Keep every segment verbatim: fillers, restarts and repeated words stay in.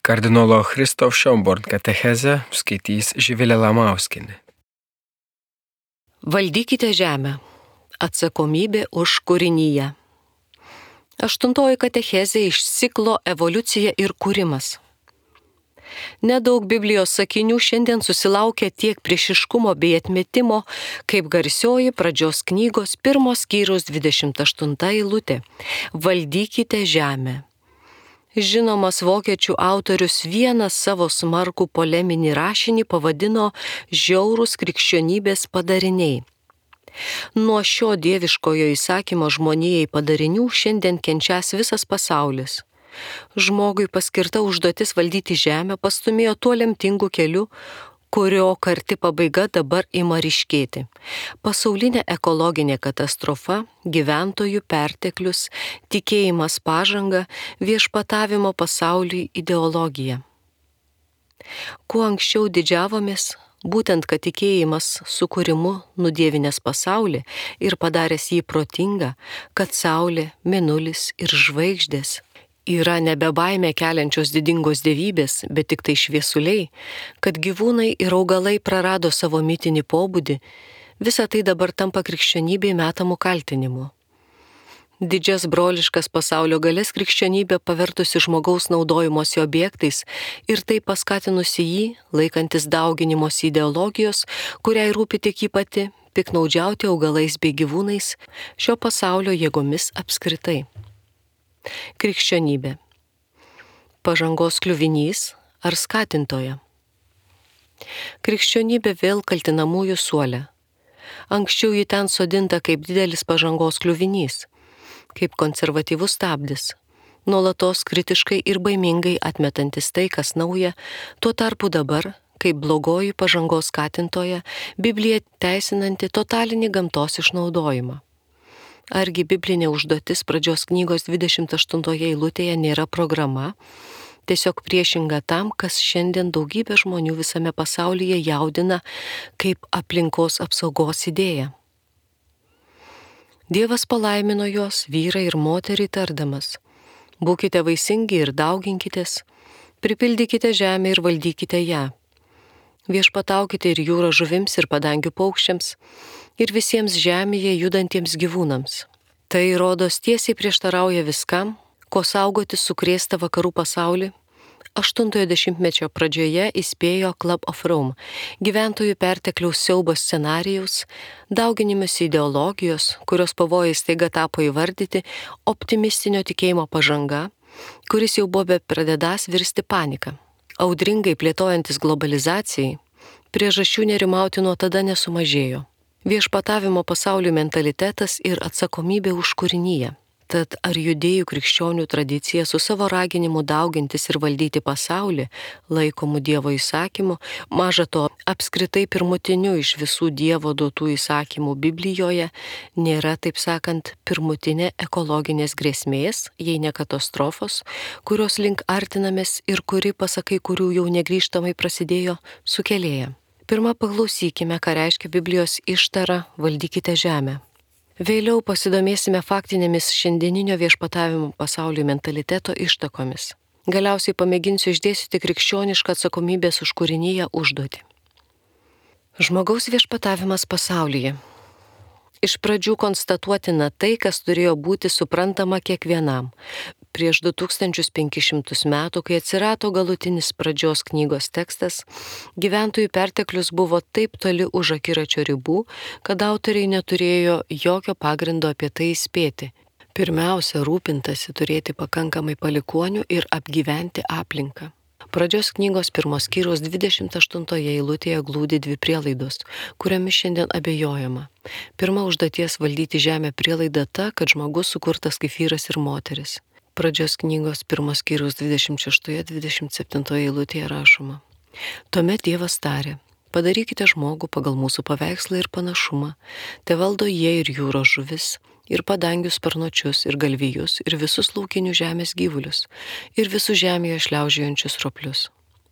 Kardinolo Christoph Schönborn katechezę skaitys Živilė Lamauskienė. Valdykite žemę. Atsakomybė už kūrinyje. Aštuntoji katechezė iš ciklo Evoliucija ir kūrimas. Nedaug Biblijos sakinių šiandien susilaukia tiek priešiškumo bei atmetimo, kaip garsioji pradžios knygos pirmos skyriaus dvidešimt aštunta eilutė. Valdykite žemę. Žinomas vokiečių autorius vieną savo smarkų poleminį rašinį pavadino žiaurūs krikščionybės padariniai. Nuo šio dieviškojo įsakymo žmonijai padarinių šiandien kenčias visas pasaulis. Žmogui paskirta užduotis valdyti žemę pastumėjo tuo lemtingu keliu, kurio karti pabaiga dabar ima ryškėti. Pasaulinė ekologinė katastrofa, gyventojų perteklius, tikėjimas pažanga, viešpatavimo pasauliui ideologija. Kuo anksčiau didžiavomės, būtent kad tikėjimas sukūrimu nudievinęs pasaulį ir padaręs jį protingą, kad saulė, mėnulis ir žvaigždės yra nebe baimę keliančios didingos dievybės, bet tik tai šviesuliai, kad gyvūnai ir augalai prarado savo mitinį pobūdį, visa tai dabar tampa krikščionybei metamų kaltinimu. Didžias broliškas pasaulio galės krikščionybė pavertusi žmogaus naudojimosi objektais ir tai paskatinusi jį, laikantis dauginimosi ideologijos, kuriai rūpi tik jį pati, piknaudžiauti augalais bei gyvūnais, šio pasaulio jėgomis apskritai. Krikščionybė. Pažangos kliuvinys ar skatintoja? Krikščionybė vėl kaltinamųjų suole. Anksčiau ji ten sodinta kaip didelis pažangos kliuvinys, kaip konservatyvus stabdis, nuolatos kritiškai ir baimingai atmetantis tai, kas nauja, tuo tarpu dabar, kaip blogoji pažangos skatintoja, Biblija teisinanti totalinį gamtos išnaudojimą. Argi biblinė užduotis pradžios knygos dvidešimt aštuntoje eilutėje nėra programa, tiesiog priešinga tam, kas šiandien daugybė žmonių visame pasaulyje jaudina kaip aplinkos apsaugos idėja. Dievas palaimino juos, vyrą ir moterį tardamas: būkite vaisingi ir dauginkitės, pripildykite žemę ir valdykite ją. Viešpataukite ir jūros žuvims ir padangių paukščiams ir visiems žemėje judantiems gyvūnams. Tai rodos tiesiai prieštarauja viskam, ko saugotis sukrėsta vakarų pasaulį. Aštuntojo dešimtmečio pradžioje įspėjo Club of Rome gyventojų pertekliaus siaubo scenarijaus, dauginimas ideologijos, kurios pavojai staiga tapo įvardyti, optimistinio tikėjimo pažanga, kuris jau buvo bepradedąs virsti paniką. Audringai plėtojantis globalizacijai, priežasčių nerimauti nuo tada nesumažėjo. Viešpatavimo pasaulių mentalitetas ir atsakomybė už kūrinyje. Tad ar judėjų krikščionių tradicija su savo raginimu daugintis ir valdyti pasaulį, laikomų Dievo įsakymų, maža to apskritai pirmutiniu iš visų Dievo duotų įsakymų Biblijoje, nėra, taip sakant, pirmutinė ekologinės grėsmės, jei ne katastrofos, kurios link artinamės ir kuri, pasakai, kurių jau negrįžtamai prasidėjo, sukėlėja. Pirma, paklausykime, ką reiškia Biblijos ištara "Valdykite žemę". Vėliau pasidomėsime faktinėmis šiandieninio viešpatavimo pasaulių mentaliteto ištakomis. Galiausiai pamėginsiu išdėstyti krikščionišką atsakomybės už kūrinyje užduotį. Žmogaus viešpatavimas pasaulyje. Iš pradžių konstatuotina tai, kas turėjo būti suprantama kiekvienam. Prieš du tūkstančius penkis šimtus metų, kai atsirado galutinis pradžios knygos tekstas, gyventojų perteklius buvo taip toli už akiračio ribų, kad autoriai neturėjo jokio pagrindo apie tai įspėti. Pirmiausia, rūpintasi turėti pakankamai palikuonių ir apgyventi aplinką. Pradžios knygos pirmos skyriaus dvidešimt aštuntoje eilutėje glūdi dvi prielaidos, kuriomis šiandien abejojama. Pirma užduoties valdyti žemę prielaida ta, kad žmogus sukurtas kaip vyras ir moteris. Pradžios knygos pirmos skyriaus dvidešimt šeštoje dvidešimt septintoje eilutėje rašoma: tuomet Dievas tarė: padarykite žmogų pagal mūsų paveikslą ir panašumą, te valdo jie ir jūros žuvis, ir padangių sparnuočius, ir galvijus, ir visus laukinių žemės gyvulius, ir visus žemėje šliaužiojančius roplius.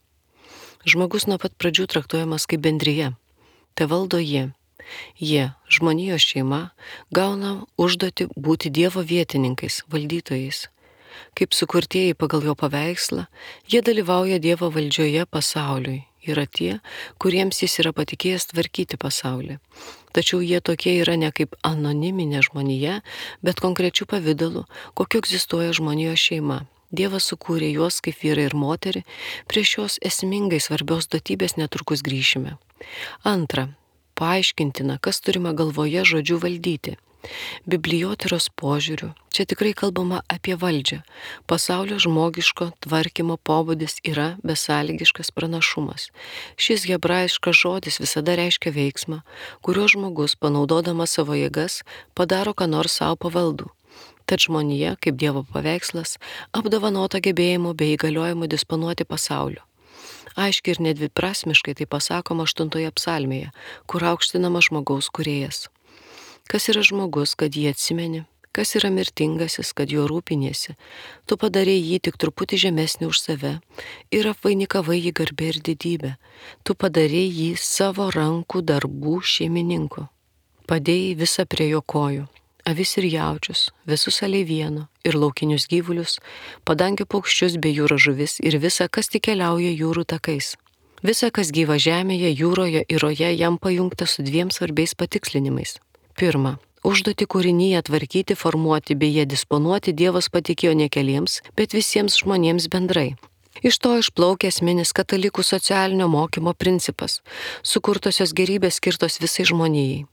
Žmogus nuo pat pradžių traktuojamas kaip bendrija, te valdo jie. Jie, žmonijos šeima, gauna užduotį būti Dievo vietininkais, valdytojais. kaip sukurtieji pagal jo paveikslą, jie dalyvauja Dievo valdžioje pasauliui. Yra tie, kuriems jis yra patikėjęs tvarkyti pasaulį. Tačiau jie tokie yra ne kaip anoniminė žmonija, bet konkrečių pavidalų, kokiu egzistuoja žmonijos šeima. Dievas sukūrė juos kaip vyrą ir moterį, prie šios esmingai svarbios duotybės netrukus grįšime. Antra, paaiškintina, kas turima galvoje žodžiu valdyti. Bibliotyros požiūriu, čia tikrai kalbama apie valdžią. Pasaulio žmogiško tvarkymo pobūdis yra besąlygiškas pranašumas. Šis hebrajiškas žodis visada reiškia veiksmą, kurio žmogus, panaudodamas savo jėgas, padaro ką nors savo pavaldų. Tad žmonija, kaip Dievo paveikslas, apdovanota gebėjimu bei įgaliojimu disponuoti pasauliu. Aiškiai ir nedviprasmiškai tai pasakoma aštuntoje psalmėje, kur aukštinama žmogaus kūrėjas. Kas yra žmogus, kad jį atsimeni? Kas yra mirtingasis, kad juo rūpiniesi? Tu padarėjai jį tik truputį žemesnį už save ir apvainikavai jį garbę ir didybę. Tu padarėjai jį savo rankų darbų šeimininku. Padėjai visą prie jo kojų. Avis ir jaučius, visus aleivieno ir laukinius gyvulius, padangių paukščius bei jūros žuvis ir visa, kas tik keliauja jūrų takais. Visa, kas gyva žemėje, jūroje ir roje, jam pajungta su dviem svarbiais patikslinimais. Pirma, užduotį kūrinyje tvarkyti, formuoti bei ją disponuoti Dievas patikėjo ne keliems, bet visiems žmonėms bendrai. Iš to išplaukė esminis katalikų socialinio mokymo principas – sukurtosios gerybės skirtos visai žmonijai.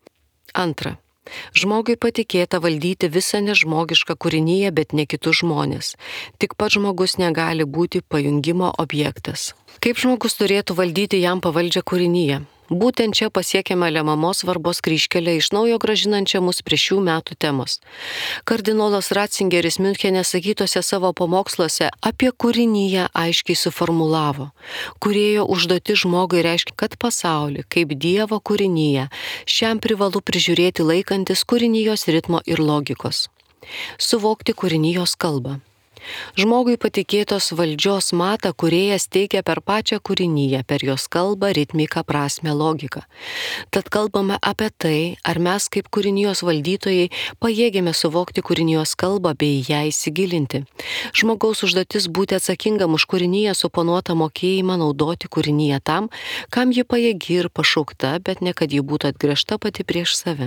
Antra, žmogui patikėta valdyti visą nežmogišką kūrinyje, bet ne kitus žmonės. Tik pats žmogus negali būti pajungimo objektas. Kaip žmogus turėtų valdyti jam pavaldžią kūrinyje? Būtent čia pasiekėme lemiamos svarbos kryžkelę iš naujo grąžinančią mus prie šių metų temos. Kardinolas Ratzingeris Miunchene sakytose savo pamoksluose apie kūrinyje aiškiai suformulavo. Kūrėjo užduoti žmogui reiškia, kad pasaulį, kaip Dievo kūrinyje, šiam privalu prižiūrėti laikantis kūrinijos ritmo ir logikos. Suvokti kūrinijos kalbą. Žmogui patikėtos valdžios matą kūrėjas teikia per pačią kūrinyje, per jos kalbą, ritmiką, prasmę, logiką. Tad kalbame apie tai, ar mes kaip kūrinijos valdytojai pajėgėme suvokti kūrinijos kalbą bei ją įsigilinti. Žmogaus užduotis būti atsakingam už kūrinyje suponuotą mokėjimą naudoti kūrinyje tam, kam ji pajėgi ir pašaukta, bet ne kad ji būtų atgręžta pati prieš save.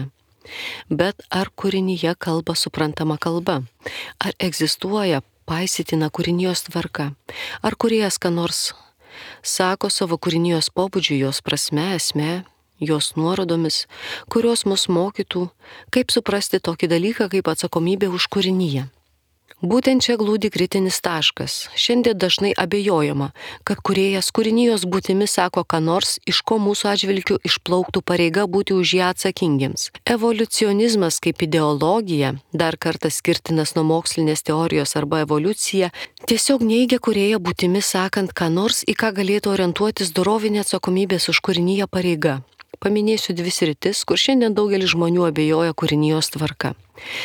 Bet ar kūrinyje kalba suprantama kalba? Ar egzistuoja paisytina kūrinijos tvarka? Ar kūrėjas ką nors sako savo kūrinijos pobūdžiu, jos prasme, esme, jos nuorodomis, kurios mus mokytų, kaip suprasti tokį dalyką kaip atsakomybė už kūrinyje? Būtent čia glūdi kritinis taškas. Šiandien dažnai abejojama, kad kūrėjas kūrinijos būtimi sako ką nors, iš ko mūsų atžvilgiu išplauktų pareiga būti už ją atsakingiems. Evoliucionizmas kaip ideologija, dar kartą skirtinas nuo mokslinės teorijos arba evoliucija, tiesiog neigia kūrėją būtimi sakant ką nors, į ką galėtų orientuotis dorovinė atsakomybės už kūrinyje pareiga. Paminėsiu dvi sritis, kur šiandien daugelis žmonių abejoja kūrinijos tvarka.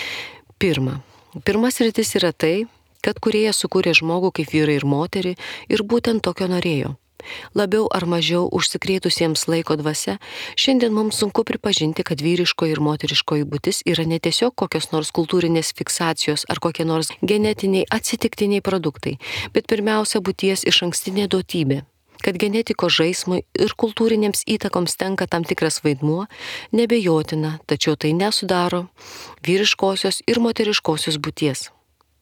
Pirma. Pirmas sritis yra tai, kad kūrėjas sukūrė žmogų kaip vyrą ir moterį ir būtent tokio norėjo. Labiau ar mažiau užsikrėtusiems laiko dvasia, šiandien mums sunku pripažinti, kad vyriškoji ir moteriškoji būtis yra ne tiesiog kokios nors kultūrinės fiksacijos ar kokie nors genetiniai atsitiktiniai produktai, bet pirmiausia būties išankstinė duotybė. Kad genetikos žaismui ir kultūrinėms įtakoms tenka tam tikras vaidmuo, nebejotina, tačiau tai nesudaro vyriškosios ir moteriškosios būties.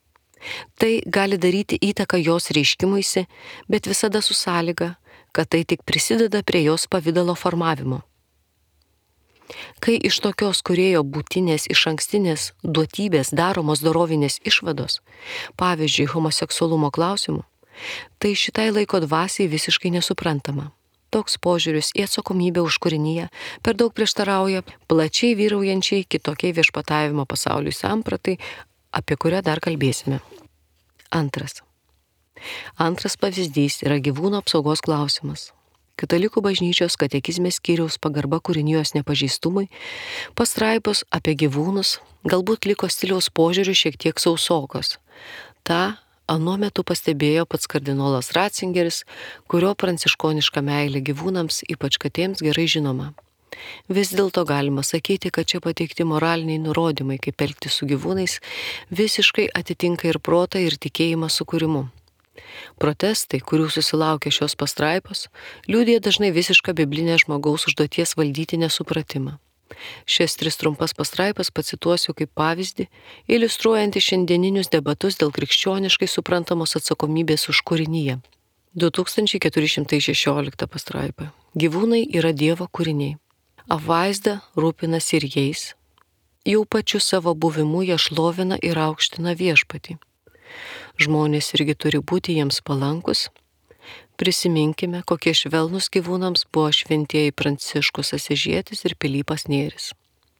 Tai gali daryti įtaką jos reiškimuisi, bet visada su sąlyga, kad tai tik prisideda prie jos pavidalo formavimo. Kai iš tokios kūrėjo būtinės išankstinės duotybės daromos dorovinės išvados, pavyzdžiui, homoseksualumo klausimu, tai šitai laiko dvasiai visiškai nesuprantama. Toks požiūris į atsakomybę už kūrinyje per daug prieštarauja plačiai vyraujančiai kitokiai viešpatavimo pasauliui sampratai, apie kurią dar kalbėsime. Antras. Antras pavyzdys yra gyvūnų apsaugos klausimas. Katalikų bažnyčios katekizme skyriaus pagarba kūrinijos nepažeistumui, pastraipos apie gyvūnus galbūt liko stiliaus požiūrių šiek tiek sausokos. Ta anuo metu pastebėjo pats kardinolas Ratzingeris, kurio pranciškoniška meilė gyvūnams, ypač katėms, gerai žinoma. Vis dėlto galima sakyti, kad čia pateikti moraliniai nurodymai, kaip elgtis su gyvūnais, visiškai atitinka ir protą, ir tikėjimą sukūrimu. Protestai, kurių susilaukia šios pastraipos, liudija dažnai visišką biblinę žmogaus užduoties valdyti nesupratimą. Šias tris trumpas pastraipas pacituosiu kaip pavyzdį, iliustruojantį šiandieninius debatus dėl krikščioniškai suprantamos atsakomybės už kūrinyje. du tūkstančiai keturi šimtai šešiolikta pastraipa. Gyvūnai yra Dievo kūriniai. Apvaizda rūpinasi ir jais. Jau pačiu savo buvimu jie šlovina ir aukština viešpatį. Žmonės irgi turi būti jiems palankus. Prisiminkime, kokie švelnus gyvūnams buvo šventieji Pranciškus Asyžietis ir Pilypas Nėris.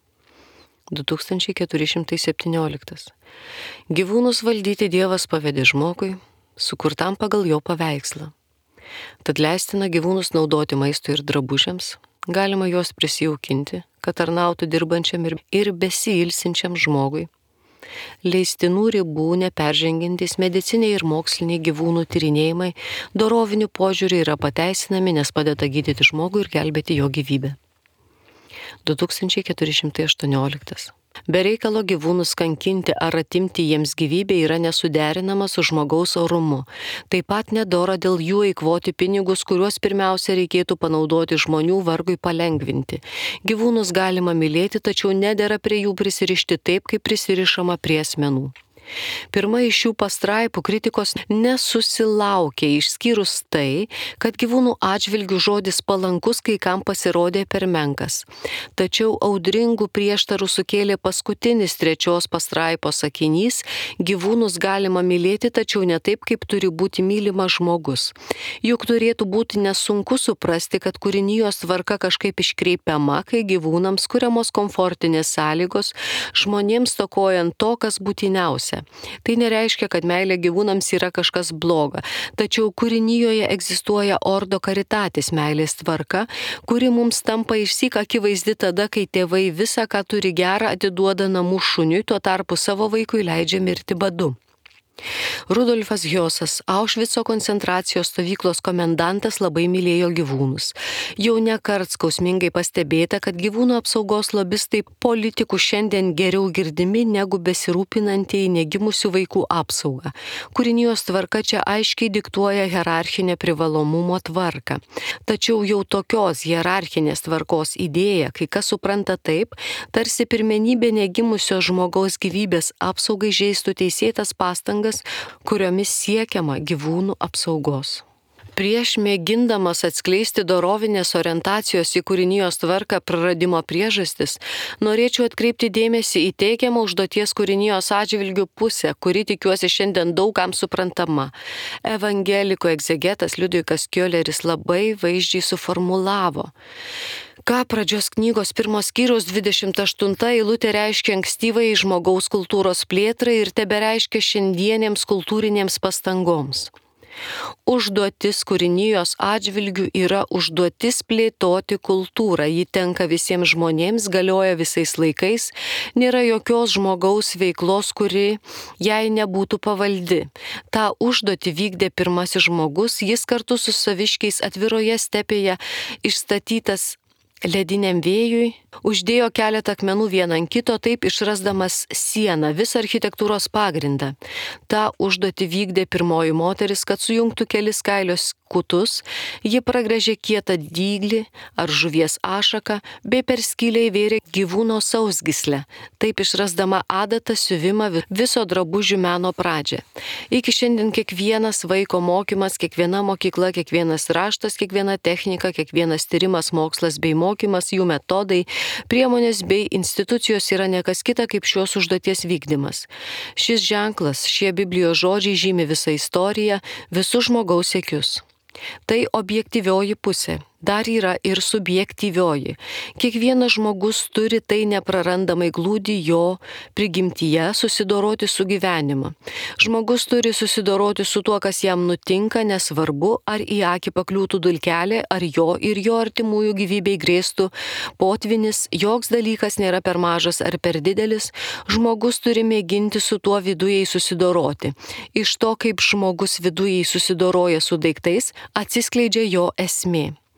du tūkstančiai keturi šimtai septynioliktas. Gyvūnus valdyti Dievas pavedė žmogui, sukurtam pagal jo paveikslą. Tad leistina gyvūnus naudoti maistui ir drabužiams, galima juos prisijaukinti, kad tarnautų dirbančiam ir, ir besiilsinčiam žmogui. Leistinų ribų neperžengiantys mediciniai ir moksliniai gyvūnų tyrinėjimai doroviniu požiūriu yra pateisinami, nes padeda gydyti žmogų ir gelbėti jo gyvybę. du tūkstančiai keturi šimtai aštuonioliktas. Be reikalo gyvūnus kankinti ar atimti jiems gyvybę yra nesuderinama su žmogaus orumu. Taip pat nedora dėl jų eikvoti pinigus, kuriuos pirmiausia reikėtų panaudoti žmonių vargui palengvinti. Gyvūnus galima mylėti, tačiau nedera prie jų prisirišti taip, kaip prisirišama prie asmenų. Pirma iš šių pastraipų kritikos nesusilaukė, išskyrus tai, kad gyvūnų atžvilgių žodis palankus kai kam pasirodė per menkas. Tačiau audringų prieštarų sukėlė paskutinis trečios pastraipos sakinys: gyvūnus galima mylėti, tačiau ne taip, kaip turi būti mylimas žmogus. Juk turėtų būti nesunku suprasti, kad kūrinijos tvarka kažkaip iškreipiama, kai gyvūnams kuriamos komfortinės sąlygos, žmonėms stokojant to, kas būtiniausia. Tai nereiškia, kad meilė gyvūnams yra kažkas bloga, tačiau kūrinijoje egzistuoja ordo karitatis meilės tvarka, kuri mums tampa išsyk akivaizdi tada, kai tėvai visą, ką turi gerą, atiduoda namų šuniui, tuo tarpu savo vaikui leidžia mirti badu. Rudolfas Hiosas, Aušvico koncentracijos stovyklos komendantas, labai mylėjo gyvūnus. Jau nekart skausmingai pastebėta, kad gyvūnų apsaugos lobistai politikų šiandien geriau girdimi negu besirūpinantieji negimusių vaikų apsaugą. Kūrinijos tvarka čia aiškiai diktuoja hierarchinę privalomumo tvarką. Tačiau jau tokios hierarchinės tvarkos idėja, kai kas supranta taip, tarsi pirmenybė negimusio žmogaus gyvybės apsaugai žeistų teisėtas pastangas, kuriomis siekiama gyvūnų apsaugos. Prieš mėgindamas atskleisti dorovinės orientacijos į kūrinijos tvarką praradimo priežastis, norėčiau atkreipti dėmesį į teigiamą užduoties kūrinijos atžvilgių pusę, kuri tikiuosi šiandien daugam suprantama. Evangelikų egzegetas Liudvikas Kioleris labai vaizdžiai suformulavo. Ką pradžios knygos pirmos skyriaus dvidešimt aštunta eilutė reiškia ankstyvai žmogaus kultūros plėtrai ir tebereiškia šiandienėms kultūrinėms pastangoms. Užduotis kūrinijos atžvilgių yra užduotis plėtoti kultūrą. Ji tenka visiems žmonėms, galioja visais laikais, nėra jokios žmogaus veiklos, kuri jai nebūtų pavaldi. Ta užduotį vykdė pirmasis žmogus, jis kartu su saviškiais atviroje stepėje išstatytas lediniam vėjui, uždėjo keletą akmenų vieną ant kito, taip išrasdamas sieną, visą architektūros pagrindą. Ta užduotį vykdė pirmoji moteris, kad sujungtų kelis kailios kutus, ji pragręžė kietą dyglį ar žuvies ašaką, bei per skylę įvėrė gyvūno sausgyslę, taip išrasdama adatą, siuvimą, viso drabužių meno pradžią. Iki šiandien kiekvienas vaiko mokymas, kiekviena mokykla, kiekvienas raštas, kiekviena technika, kiekvienas tyrimas, mokslas bei mokymas, jų metodai, priemonės bei institucijos yra nekas kita kaip šios užduoties vykdymas. Šis ženklas, šie Biblijos žodžiai žymi visą istoriją, visus žmogaus siekius. Tai objektyvioji pusė. Dar yra ir subjektyvioji. Kiekvienas žmogus turi tai neprarandamai glūdi jo prigimtyje susidoroti su gyvenimu. Žmogus turi susidoroti su tuo, kas jam nutinka, nesvarbu, ar į akį pakliūtų dulkelė, ar jo ir jo artimųjų gyvybei grėstų potvinis, joks dalykas nėra per mažas ar per didelis, žmogus turi mėginti su tuo vidujai susidoroti. Iš to, kaip žmogus vidujai susidoroja su daiktais, atsiskleidžia jo esmė.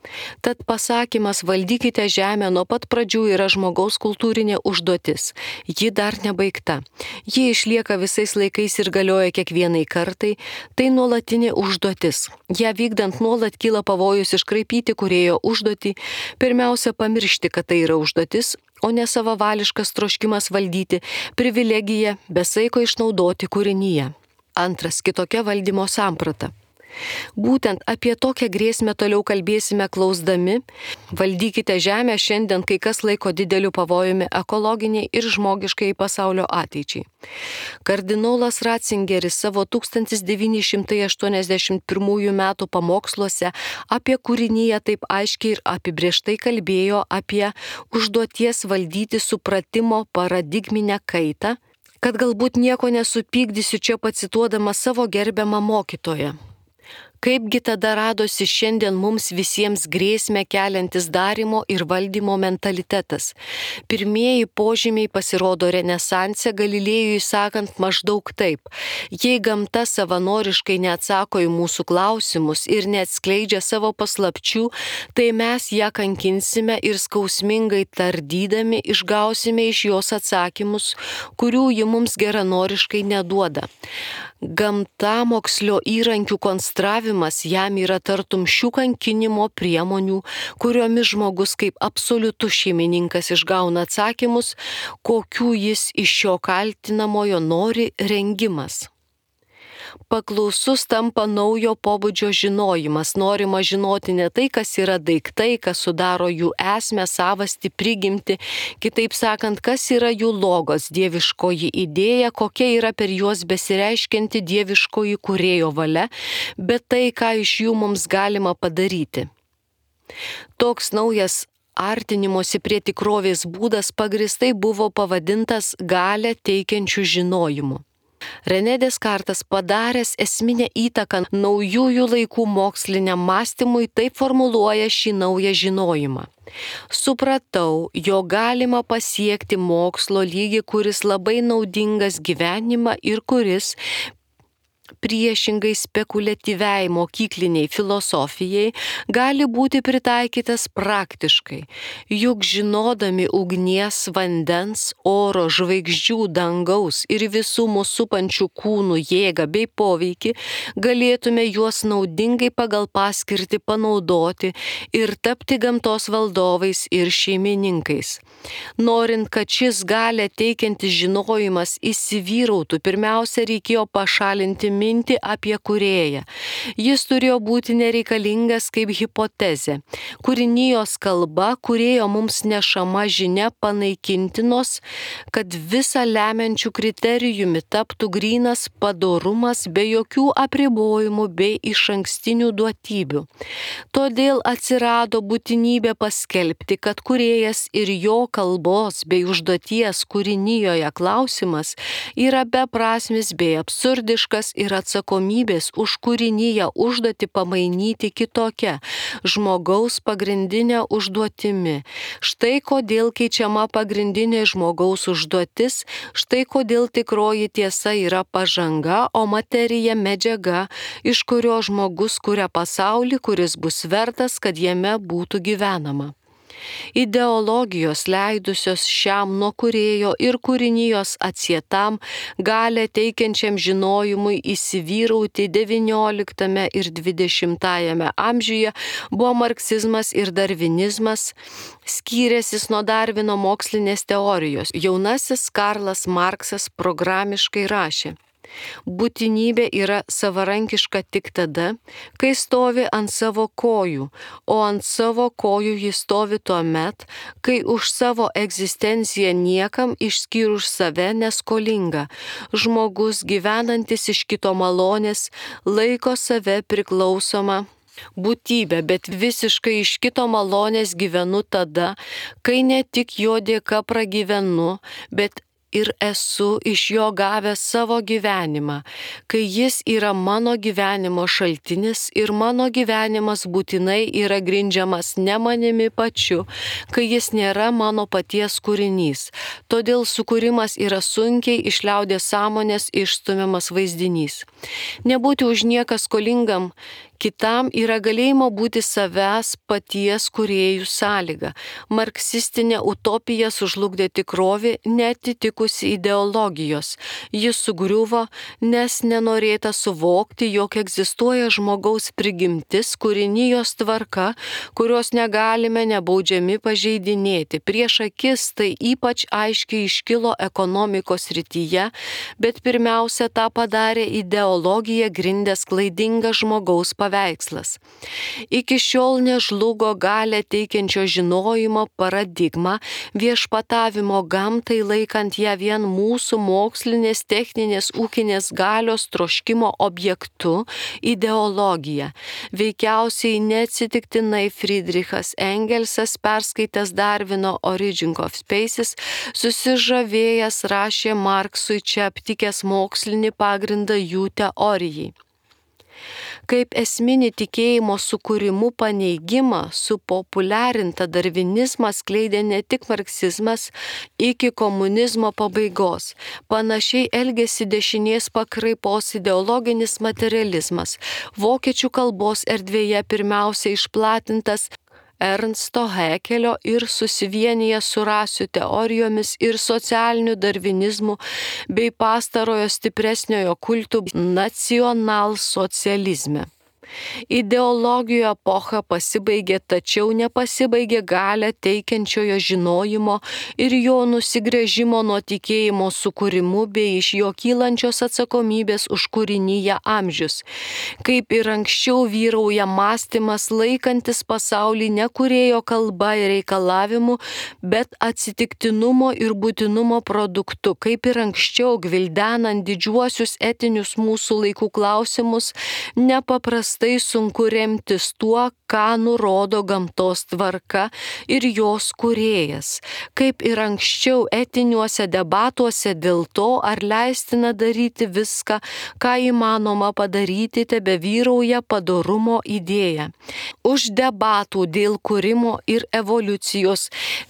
Tad pasakymas valdykite žemę nuo pat pradžių yra žmogaus kultūrinė užduotis. Ji dar nebaigta. Ji išlieka visais laikais ir galioja kiekvienai kartai. Tai nuolatinė užduotis. Ja vykdant nuolat kyla pavojus iškraipyti kūrėjo užduotį. Pirmiausia, pamiršti, kad tai yra užduotis, o ne savavališkas troškimas valdyti, privilegija, besaiko išnaudoti kūrinyje. Antras, kitokia valdymo samprata. Būtent apie tokią grėsmę toliau kalbėsime klausdami. Valdykite žemę šiandien kai kas laiko dideliu pavojumi ekologiniai ir žmogiškai pasaulio ateičiai. Kardinolas Ratzingeris savo tūkstantis devyni šimtai aštuoniasdešimt pirmųjų metų pamoksluose apie kūrinyje taip aiškiai ir apibrėžtai kalbėjo apie užduoties valdyti supratimo paradigminę kaitą, kad galbūt nieko nesupykdysiu čia pacituodama savo gerbiamą mokytoją. Kaipgi tada radosi šiandien mums visiems grėsmę keliantis darymo ir valdymo mentalitetas? Pirmieji požymiai pasirodo Renesanse, Galilėjui sakant maždaug taip. Jei gamta savanoriškai neatsako į mūsų klausimus ir neatskleidžia savo paslapčių, tai mes ją kankinsime ir skausmingai tardydami išgausime iš jos atsakymus, kurių ji mums geranoriškai neduoda. Gamtamokslio įrankių konstravimas jam yra tartum šių kankinimo priemonių, kuriomis žmogus kaip absoliutus šeimininkas išgauna atsakymus, kokių jis iš šio kaltinamojo nori rengimas. Paklausus tampa naujo pobūdžio žinojimas, norima žinoti ne tai, kas yra daiktai, kas sudaro jų esmę, savastį, prigimtį, kitaip sakant, kas yra jų logos, dieviškoji idėja, kokia yra per juos besireiškianti dieviškoji kūrėjo valia, bet tai, ką iš jų mums galima padaryti. Toks naujas artinimosi prie tikrovės būdas pagristai buvo pavadintas galią teikiančių žinojimu. René Descartes, padaręs esminę įtaką naujųjų laikų moksliniam mąstymui, taip formuluoja šį naują žinojimą. Supratau, jo galima pasiekti mokslo lygį, kuris labai naudingas gyvenimą ir kuris priešingai spekuliatyviai mokykliniai filosofijai gali būti pritaikytas praktiškai. Juk žinodami ugnies, vandens, oro, žvaigždžių, dangaus ir visų mūsų supančių kūnų jėgą bei poveikį, galėtume juos naudingai pagal paskirtį panaudoti ir tapti gamtos valdovais ir šeimininkais. Norint, kad šis galią teikiantis žinojimas įsivyrautų, pirmiausia reikėjo pašalinti mintį apie kūrėją. Jis turėjo būti nereikalingas kaip hipotezė. Kūrinijos kalba, kūrėjo mums nešama žinia panaikintinos, kad visa lemiančių kriterijumi taptų grynas padorumas be jokių apribojimų bei išankstinių duotybių. Todėl atsirado būtinybė paskelbti, kad kūrėjas ir jo kalbos bei užduoties kūrinijoje klausimas yra beprasmis bei absurdiškas ir atsakomybės už kūriniją užduotį pamainyti kitokia, žmogaus pagrindinė užduotimi. Štai kodėl keičiama pagrindinė žmogaus užduotis, štai kodėl tikroji tiesa yra pažanga, o materija medžiaga, iš kurio žmogus kuria pasaulį, kuris bus vertas, kad jame būtų gyvenama. Ideologijos leidusios šiam nuo kūrėjo ir kūrinijos atsietam galią teikiančiam žinojimui įsivyrauti devynioliktame ir dvidešimtajame amžiuje buvo marksizmas ir darvinizmas, skyrėsis nuo Darvino mokslinės teorijos. Jaunasis Karlas Marksas programiškai rašė: būtinybė yra savarankiška tik tada, kai stovi ant savo kojų, o ant savo kojų jis stovi tuomet, kai už savo egzistenciją niekam išskyrus save neskolinga. Žmogus gyvenantis iš kito malonės laiko save priklausomą būtybę, bet visiškai iš kito malonės gyvenu tada, kai ne tik jo dėka pragyvenu, bet ir esu iš jo gavęs savo gyvenimą, kai jis yra mano gyvenimo šaltinis ir mano gyvenimas būtinai yra grindžiamas ne manimi pačiu, kai jis nėra mano paties kūrinys. Todėl sukūrimas yra sunkiai iš liaudės sąmonės išstumiamas vaizdinys. Nebūti už nieką skolingam Kitam yra galėjimo būti savęs paties kūrėjų sąlyga. Marksistinė utopija sužlugdė tikrovė neatitikusi ideologijos. Jis sugriuvo, nes nenorėta suvokti, jog egzistuoja žmogaus prigimtis, kūrinijos tvarka, kurios negalime nebaudžiami pažeidinėti. Prieš akis tai ypač aiškiai iškilo ekonomikos srityje, bet pirmiausia tą padarė ideologija grindęs klaidingas žmogaus paveikslas. Iki šiol nežlugo galę teikiančio žinojimo paradigma, viešpatavimo gamtai laikant ją vien mūsų mokslinės, techninės, ūkinės galios troškimo objektu - ideologija. Veikiausiai neatsitiktinai Friedrichas Engelsas, perskaitęs Darvino Origin of Species, susižavėjęs rašė Marksui čia aptikęs mokslinį pagrindą jų teorijai. Kaip esminį tikėjimo sukūrimų paneigimą supopuliarintą darvinizmą skleidė ne tik marksizmas iki komunizmo pabaigos. Panašiai elgėsi dešinės pakraipos ideologinis materializmas, vokiečių kalbos erdvėje pirmiausia išplatintas Ernsto Haeckelio ir susivienyje su rasių teorijomis ir socialiniu darvinizmu bei pastarojo stipresniojo kultų nacionalsocializme. Ideologijų epocha pasibaigė, tačiau nepasibaigė galę teikiančiojo žinojimo ir jo nusigręžimo nuo tikėjimo sukūrimu bei iš jo kylančios atsakomybės už kūrinyje amžius. Kaip ir anksčiau vyrauja mąstymas laikantis pasaulį ne kūrėjo kalba ir reikalavimu, bet atsitiktinumo ir būtinumo produktu. Kaip ir anksčiau gvildenant didžiuosius etinius mūsų laikų klausimus, nepaprastai tai sunku remtis tuo, ką nurodo gamtos tvarka ir jos kūrėjas. Kaip ir anksčiau etiniuose debatuose dėl to, ar leistina daryti viską, ką įmanoma padaryti, tebe vyrauja padorumo idėja. Už debatų dėl kūrimo ir evoliucijos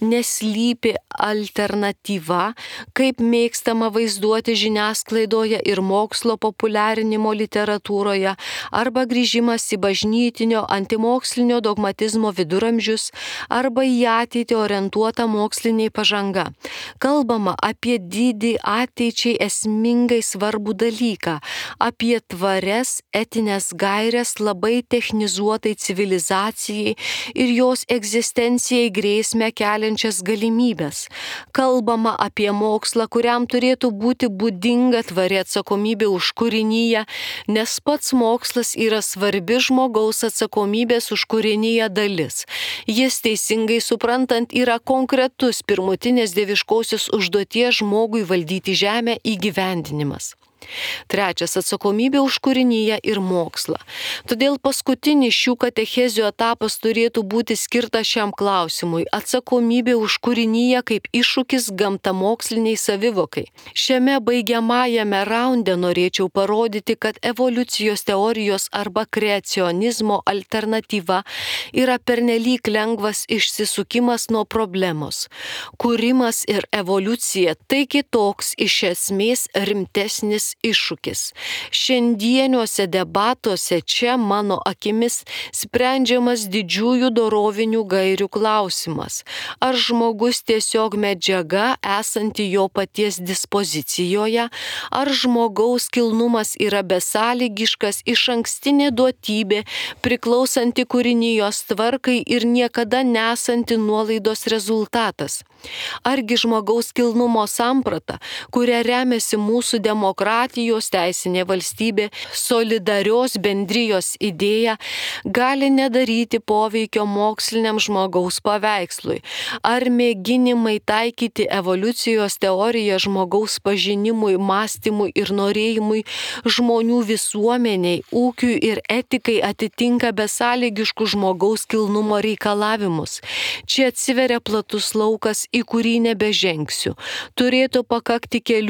neslypi alternatyva, kaip mėgstama vaizduoti žiniasklaidoje ir mokslo populiarinimo literatūroje, arba grįžimas į bažnytinio antimokslinio dogmatizmo viduramžius arba į ateitį orientuota mokslinė pažanga. Kalbama apie didį ateičiai esmingai svarbų dalyką, apie tvarias etinės gaires labai technizuotai civilizacijai ir jos egzistencijai grėsmę keliančias galimybės. Kalbama apie mokslą, kuriam turėtų būti būdinga tvari atsakomybė už kūrinyje, nes pats mokslas yra svarbi žmogaus atsakomybės už kūrinyje dalis. Jis teisingai suprantant yra konkretus pirmutinės dieviškosios užduoties žmogui valdyti žemę įgyvendinimas. Trečias - atsakomybė už kūrinyje ir mokslą. Todėl paskutinis šių katechezių etapas turėtų būti skirtas šiam klausimui - atsakomybė už kūrinyje kaip iššūkis gamtamoksliniai savivokai. Šiame baigiamajame raunde norėčiau parodyti, kad evoliucijos teorijos arba kreacionizmo alternatyva yra pernelyg lengvas išsisukimas nuo problemos. Kūrimas ir evoliucija tai kitoks iš esmės rimtesnis iššūkis. Šiandieniuose debatuose čia mano akimis sprendžiamas didžiųjų dorovinių gairių klausimas. Ar žmogus tiesiog medžiaga esanti jo paties dispozicijoje, ar žmogaus kilnumas yra besąlygiškas išankstinė duotybė, priklausanti kūrinijos tvarkai ir niekada nesanti nuolaidos rezultatas. Argi žmogaus kilnumo samprata, kuria remiasi mūsų demokratijos teisinė valstybė, solidarios bendrijos idėja, gali nedaryti poveikio moksliniam žmogaus paveikslui. Ar mėginimai taikyti evoliucijos teoriją žmogaus pažinimui, mąstymui ir norėjimui žmonių visuomeniai, ūkiui ir etikai atitinka besąlygiškų žmogaus kilnumo reikalavimus? Čia atsiveria platus laukas, į kurį nebežengsiu. Turėtų pakakti kelių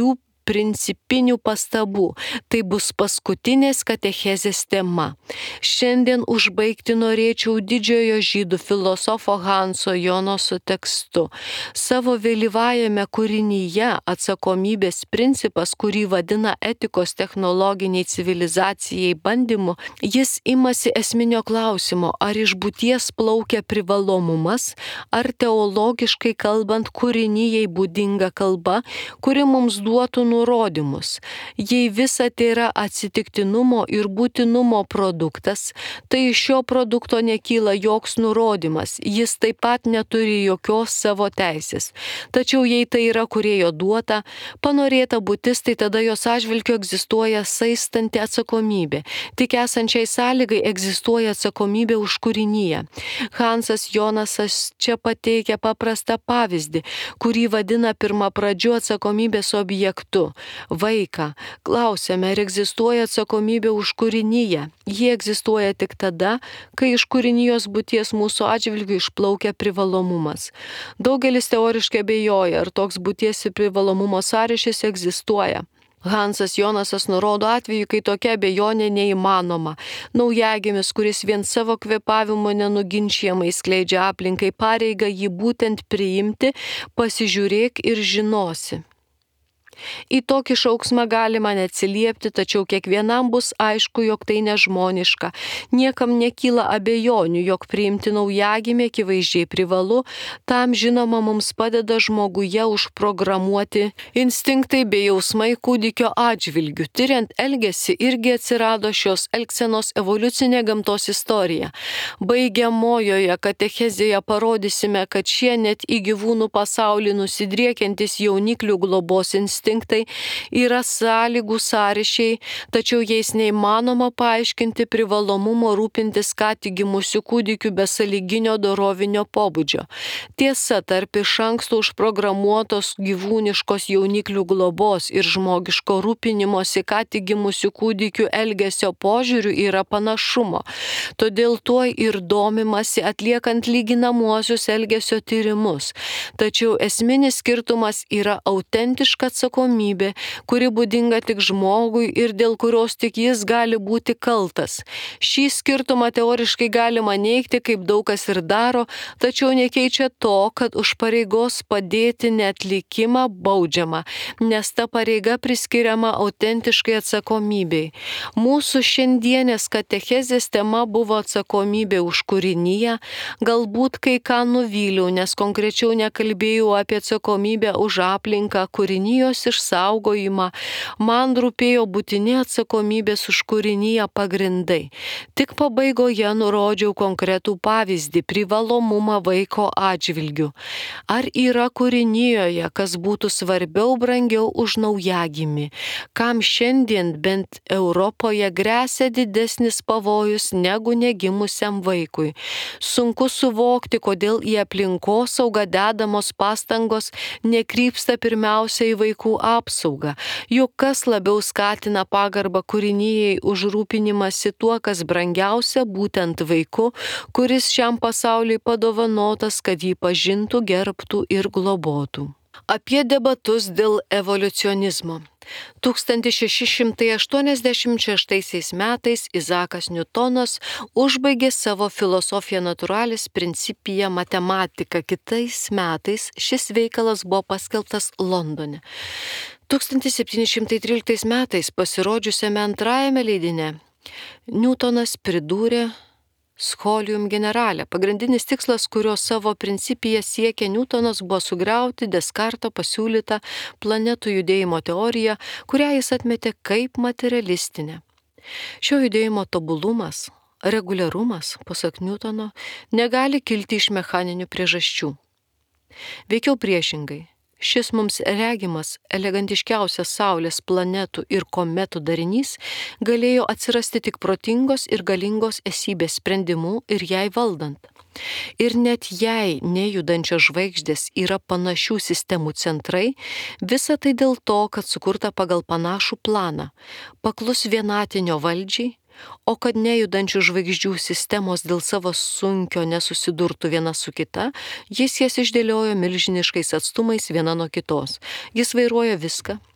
principinių pastabų. Tai bus paskutinės katechezės tema. Šiandien užbaigti norėčiau didžiojo žydų filosofo Hanso Jonaso tekstu. Savo vėlyvajame kūrinyje atsakomybės principas, kurį vadina etikos technologiniai civilizacijai bandymu, jis imasi esminio klausimo, ar iš būties plaukia privalomumas, ar teologiškai kalbant kūrinyjei būdinga kalba, kuri mums duotų nurodymus. Jei visa tai yra atsitiktinumo ir būtinumo produktas, tai iš šio produkto nekyla joks nurodymas, jis taip pat neturi jokios savo teisės. Tačiau jei tai yra kūrėjo duota, panorėta būtis, tai tada jos atžvilgiu egzistuoja saistanti atsakomybė. Tik esančiai sąlygai egzistuoja atsakomybė už kūrinyje. Hansas Jonasas čia pateikia paprastą pavyzdį, kurį vadina pirmapradžiu atsakomybės objektu – vaiką. Klausėme, ar egzistuoja atsakomybė už kūrinyje. Ji egzistuoja tik tada, kai iš kūrinijos būties mūsų atžvilgiu išplaukia privalomumas. Daugelis teoriškai abejoja, ar toks būties ir privalomumo sąryšis egzistuoja. Hansas Jonasas nurodo atveju, kai tokia abejonė neįmanoma. Naujagimis, kuris vien savo kvėpavimu nenuginčiamai skleidžia aplinkai pareigą jį būtent priimti, pasižiūrėk ir žinosi. Į tokį šauksmą galima neatsiliepti, tačiau kiekvienam bus aišku, jog tai nežmoniška. Niekam nekyla abejonių, jog priimti naujagimį akivaizdžiai privalu, tam žinoma mums padeda žmoguje užprogramuoti instinktai bei jausmai kūdikio atžvilgių. Tyriant elgesį irgi atsirado šios elgsenos evoliucinė gamtos istorija. Baigiamojoje katechezėje parodysime, kad šie net į gyvūnų pasaulį nusidriekiantis jauniklių globos instinktai instinktai yra sąlygų sąryšiai, tačiau jais neįmanoma paaiškinti privalomumo rūpintis ką tik gimusių kūdikių besąlyginio dorovinio pobūdžio. Tiesa, tarp iš anksto užprogramuotos gyvūniškos jauniklių globos ir žmogiško rūpinimosi ką tik gimusių kūdikių elgesio požiūrių yra panašumo. Todėl tuo ir domimasi atliekant lyginamuosius elgesio tyrimus. Tačiau esminis skirtumas yra autentiška atsakomybė, kuri būdinga tik žmogui ir dėl kurios tik jis gali būti kaltas. Šį skirtumą teoriškai galima neigti, kaip daug kas ir daro, tačiau nekeičia to, kad už pareigos padėti neatlikimą baudžiama, nes ta pareiga priskiriama autentiškai atsakomybei. Mūsų šiandienės katechezės tema buvo atsakomybė už kūrinyje, galbūt kai ką nuvyliau, nes konkrečiau nekalbėjau apie atsakomybę už aplinką, kūrinijos išsaugojimą, man rūpėjo būtini atsakomybės už kūrinyje pagrindai. Tik pabaigoje nurodžiau konkretų pavyzdį – privalomumą vaiko atžvilgių. Ar yra kūrinyjoje, kas būtų svarbiau, brangiau už naujagimį? Kam šiandien bent Europoje gresia didesnis pavojus negu negimusiam vaikui? Sunku suvokti, kodėl į aplinkosaugą dedamos pastangos nekrypsta pirmiausia į vaikų apsaugą. Juk kas labiau skatina pagarbą kūrinyjei už rūpinimąsi tuo, kas brangiausia, būtent vaiku, kuris šiam pasauliui padovanotas, kad jį pažintų, gerbtų ir globotų. Apie debatus dėl evoliucionizmo. tūkstantis šeši šimtai aštuoniasdešimt šeštaisiais metais Izakas Niutonas užbaigė savo Philosophiae Naturalis Principia matematiką. Kitais metais šis veikalas buvo paskelbtas Londone. tūkstantis septyni šimtai tryliktais metais pasirodžiusiame antrajame leidine Niutonas pridūrė Scholium generale. Pagrindinis tikslas, kurio savo principija siekia Niutonas, buvo sugriauti Deskarto pasiūlytą planetų judėjimo teoriją, kurią jis atmetė kaip materialistinę. Šio judėjimo tobulumas, reguliarumas, pasak Niutono, negali kilti iš mechaninių priežasčių. Veikiau priešingai. Šis mums regimas, elegantiškiausias Saulės planetų ir kometų darinys galėjo atsirasti tik protingos ir galingos esybės sprendimu ir jai valdant. Ir net jei nejudančios žvaigždės yra panašių sistemų centrai, visa tai dėl to, kad sukurta pagal panašų planą, paklus vienatinio valdžiai, o kad nejudančių žvaigždžių sistemos dėl savo sunkio nesusidurtų viena su kita, jis jas išdėliojo milžiniškais atstumais viena nuo kitos. Jis vairuoja viską,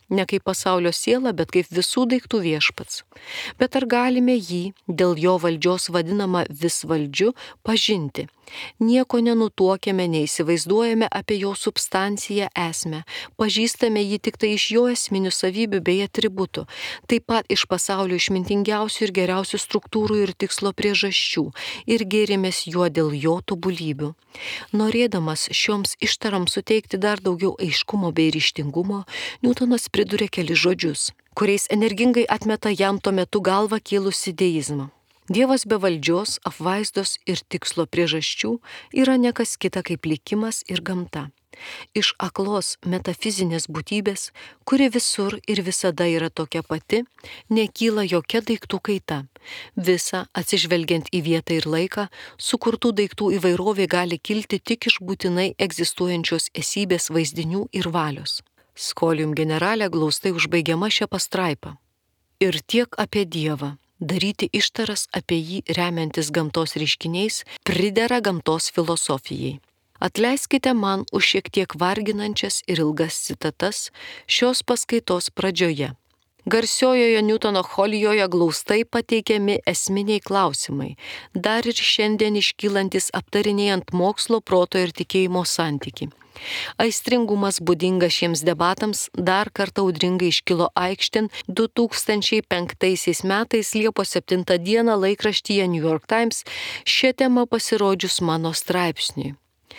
ne kaip pasaulio siela, bet kaip visų daiktų viešpats. Bet ar galime jį, dėl jo valdžios vadinamą visvaldžiu, pažinti? Nieko nenutuokiame, neįsivaizduojame apie jo substanciją esmę, pažįstame jį tik tai iš jo esminių savybių bei atributų, taip pat iš pasaulio išmintingiausių ir geriausių struktūrų ir tikslo priežasčių ir gėrimės juo dėl jo tobulybių. Norėdamas šioms ištaroms suteikti dar daugiau aiškumo bei ryžtingumo, Niutonas priduria keli žodžius, kuriais energingai atmeta jam tuo metu galvą kėlusi deizmą. Dievas be valdžios, apvaizdos ir tikslo priežasčių yra nekas kita kaip likimas ir gamta. Iš aklos metafizinės būtybės, kuri visur ir visada yra tokia pati, nekyla jokia daiktų kaita. Visa, atsižvelgiant į vietą ir laiką, sukurtų daiktų įvairovė gali kilti tik iš būtinai egzistuojančios esybės vaizdinių ir valios. Scholium generale glaustai užbaigiama šią pastraipą. Ir tiek apie Dievą. Daryti ištaras apie jį remiantis gamtos reiškiniais pridera gamtos filosofijai. Atleiskite man už šiek tiek varginančias ir ilgas citatas šios paskaitos pradžioje. Garsiojoje Niutono cholijoje glaustai pateikiami esminiai klausimai, dar ir šiandien iškylantis aptarinėjant mokslo, proto ir tikėjimo santykį. Aistringumas būdingas šiems debatams dar kartą audringai iškilo aikštėn du tūkstančiai penktaisiais metais Liepos septintą dieną laikraštyje New York Times šią temą pasirodžius mano straipsniui.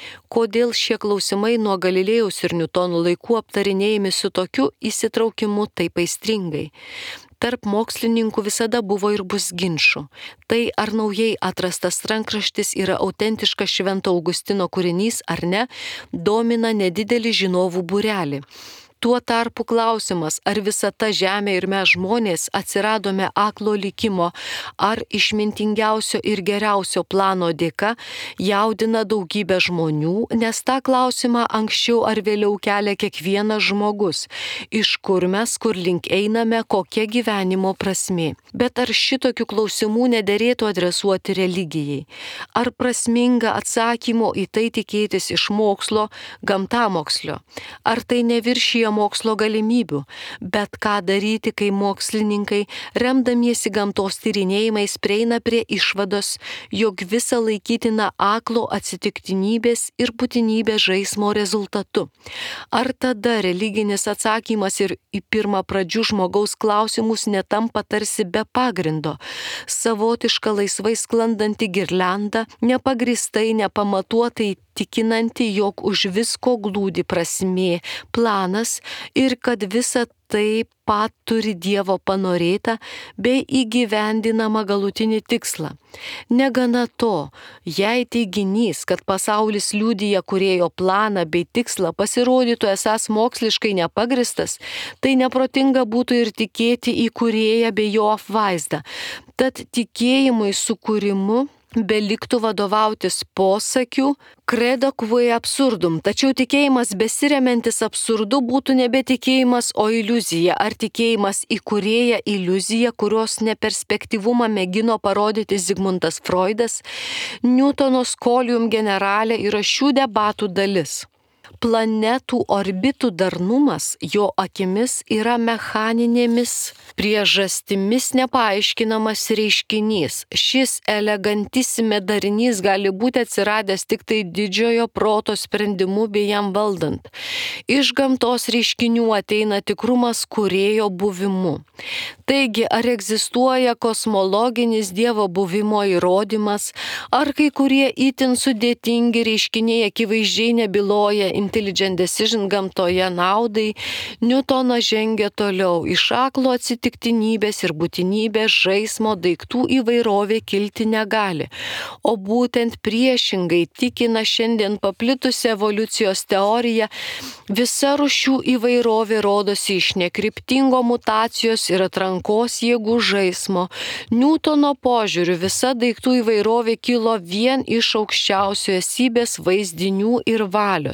Kodėl šie klausimai nuo Galilėjaus ir Niutono laikų aptarinėjami su tokiu įsitraukimu taip aistringai? Tarp mokslininkų visada buvo ir bus ginčų. Tai ar naujai atrastas rankraštis yra autentiškas Švento Augustino kūrinys ar ne, domina nedidelį žinovų būrelį. Tuo tarpu klausimas, ar visata žemė ir mes žmonės atsiradome aklo likimo, ar išmintingiausio ir geriausio plano dėka, jaudina daugybę žmonių, nes tą klausimą anksčiau ar vėliau kelia kiekvienas žmogus. Iš kur mes, kur link einame, kokia gyvenimo prasmė. Bet ar šitokių klausimų nederėtų adresuoti religijai? Ar prasminga atsakymo į tai tikėtis iš mokslo, gamtamokslio? Ar tai neviršija mokslo galimybių, bet ką daryti, kai mokslininkai, remdamiesi gamtos tyrinėjimais, prieina prie išvados, jog visa laikytina aklo atsitiktinybės ir būtinybės žaismo rezultatu. Ar tada religinis atsakymas ir į pirmą pradžių žmogaus klausimus netampa tarsi be pagrindo, savotiška laisvai sklandanti girlianda, nepagristai, nepamatuotai tikinanti, jog už visko glūdi prasmė, planas ir kad visa taip pat turi Dievo panorėtą bei įgyvendinamą galutinį tikslą. Negana to, jei teiginys, kad pasaulis liudija kūrėjo planą bei tikslą, pasirodytų esąs moksliškai nepagristas, tai neprotinga būtų ir tikėti į kūrėją bei jo apvaizdą. Tad tikėjimui sukūrimu beliktų vadovautis posakiu credo quae absurdum, tačiau tikėjimas besiremiantis absurdu būtų nebe tikėjimas, o iliuzija, ar tikėjimas į kūrėją iliuzija, kurios neperspektyvumą mėgino parodyti Zigmundas Freudas. Niutono Scholium generale yra šių debatų dalis. Planetų orbitų darnumas jo akimis yra mechaninėmis priežastimis nepaaiškinamas reiškinys. Šis elegantissime darinys gali būti atsiradęs tik tai didžiojo proto sprendimu bei jam valdant. Iš gamtos reiškinių ateina tikrumas kūrėjo buvimu. Taigi, ar egzistuoja kosmologinis Dievo buvimo įrodymas, ar kai kurie itin sudėtingi reiškiniai akivaizdžiai nebyloja intelligent decision gamtoje naudai, Niutonas žengia toliau. Iš aklo atsitiktinybės ir būtinybės žaismo daiktų įvairovė kilti negali. O būtent priešingai tikina šiandien paplitusi evoliucijos teorija, visa rūšių įvairovė rodosi iš nekryptingo mutacijos ir atrankos jėgų žaismo. Niutono požiūriu visa daiktų įvairovė kilo vien iš aukščiausio esybės vaizdinių ir valios.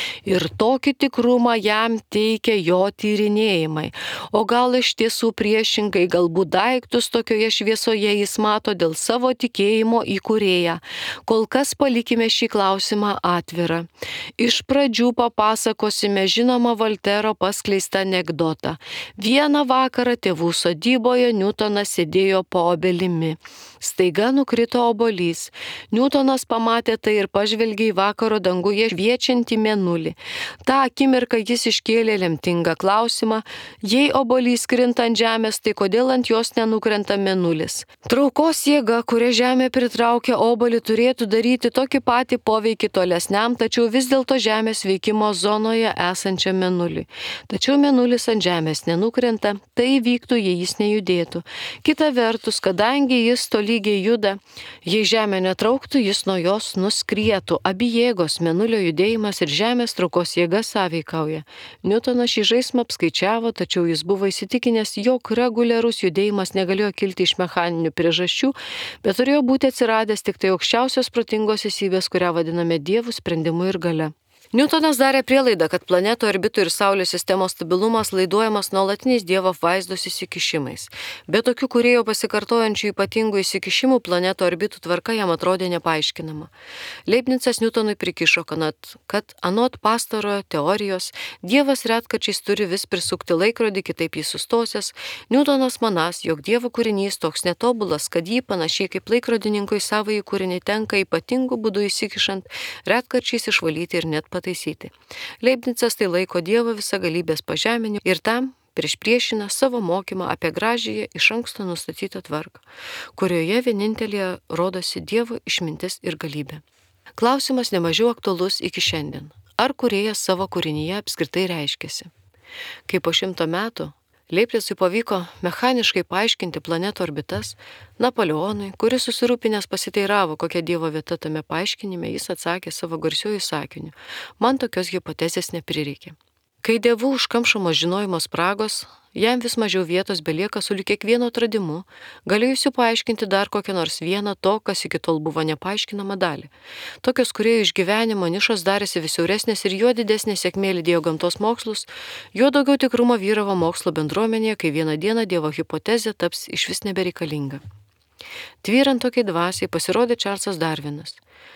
Ir tokį tikrumą jam teikia jo tyrinėjimai. O gal iš tiesų priešingai, galbūt daiktus tokioje šviesoje jis mato dėl savo tikėjimo į Kūrėją. Kol kas palikime šį klausimą atvirą. Iš pradžių papasakosime žinomą Voltero paskleistą anekdotą. Vieną vakarą tėvų sodyboje Niutonas sėdėjo po obelimi. Staiga nukrito obuolys. Niutonas pamatė tai ir pažvelgė į vakaro danguje šviečiantį mėnulį. Ta akimirka jis iškėlė lemtingą klausimą: jei obuolys krinta ant žemės, tai kodėl ant jos nenukrenta mėnulis? Traukos jėga, kuria žemė pritraukia obuolį, turėtų daryti tokį patį poveikį tolesniam, tačiau vis dėlto žemės veikimo zonoje esančiam mėnuliui. Tačiau mėnulis ant žemės nenukrenta, tai vyktų, jei jis nejudėtų. Kita vertus, kadangi jis tolygiai juda, jei žemė netrauktų, jis nuo jos nuskrietų. Abi jėgos, mėnulio judėjimas ir žemės traukos jėga sąveikauja. Niutonas šį žaismą apskaičiavo, tačiau jis buvo įsitikinęs, jog reguliarus judėjimas negalėjo kilti iš mechaninių priežasčių, bet turėjo būti atsiradęs tik tai aukščiausios protingos esybės, kurią vadiname Dievu, sprendimu ir galia. Niutonas darė prielaidą, kad planetų orbitų ir Saulės sistemos stabilumas laiduojamas nuolatiniais Dievo apvaizdos įsikišimais. Be tokių Kūrėjo pasikartojančių ypatingų įsikišimų planetų orbitų tvarka jam atrodė nepaaiškinama. Leibnicas Niutonui prikišo, kad, kad anot pastarojo teorijos Dievas retkarčiais turi vis prisukti laikrodį, kitaip jis sustosias. Niutonas manas, jog Dievo kūrinys toks netobulas, kad jį panašiai kaip laikrodininkui savąjį kūrinį tenka ypatingų būdų įsikišant, retkarčiais išvalyti ir net pataisyti. Taisyti. Leibnicas tai laiko Dievo visagalybės pažeminimu ir tam priešpriešina savo mokymą apie gražiąją iš anksto nustatytą tvarką, kurioje vienintelė rodosi Dievo išmintis ir galybė. Klausimas nemažiau aktualus iki šiandien. Ar Kūrėjas savo kūrinyje apskritai reiškiasi? Kai po šimto metų Leibnicui pavyko mechaniškai paaiškinti planetų orbitas, Napoleonui, kuris susirūpinęs pasiteiravo, kokia Dievo vieta tame paaiškinime, jis atsakė savo garsiuoju sakiniu: man tokios hipotezės neprireikė. Kai dievų užkamšomos žinojimo spragos, jam vis mažiau vietos belieka sulig kiekvieno atradimu, galėjusiu paaiškinti dar kokią nors vieną to, kas iki tol buvo nepaaiškinama dalį. Tokios Kūrėjo išgyvenimo nišos darėsi vis siauresnės ir juo didesnė sėkmė lydėjo gamtos mokslus, juo daugiau tikrumo vyravo mokslo bendruomenėje, kai vieną dieną Dievo hipotezė taps išvis nebereikalinga. Tvyrant tokiai dvasiai pasirodė Čarlzas Darvinas.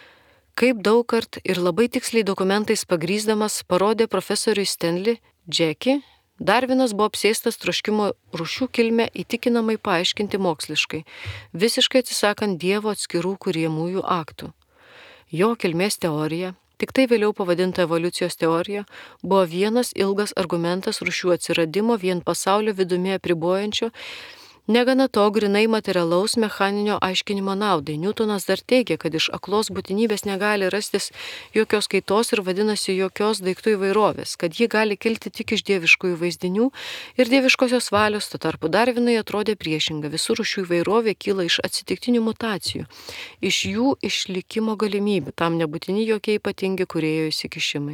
Kaip daug kart ir labai tiksliai dokumentais pagrįsdamas parodė profesoriui Stanley Jackie, Darvinas buvo apsėstas troškimo rūšių kilmę įtikinamai paaiškinti moksliškai, visiškai atsisakant Dievo atskirų kuriamųjų aktų. Jo kilmės teorija, tik tai vėliau pavadinta evoliucijos teorija, buvo vienas ilgas argumentas rūšių atsiradimo vien pasaulio vidumi apribojančio, negana to grinai materialaus mechaninio aiškinimo naudai. Niutonas dar teigia, kad iš aklos būtinybės negali rastis jokios kaitos ir vadinasi jokios daiktų įvairovės, kad ji gali kilti tik iš dieviškųjų vaizdinių ir dieviškosios valios, tuo tarpu Darvinui atrodė priešinga. Visų rūšių įvairovė kyla iš atsitiktinių mutacijų, iš jų išlikimo galimybių, tam nebūtini jokie ypatingi Kūrėjo įsikišimai.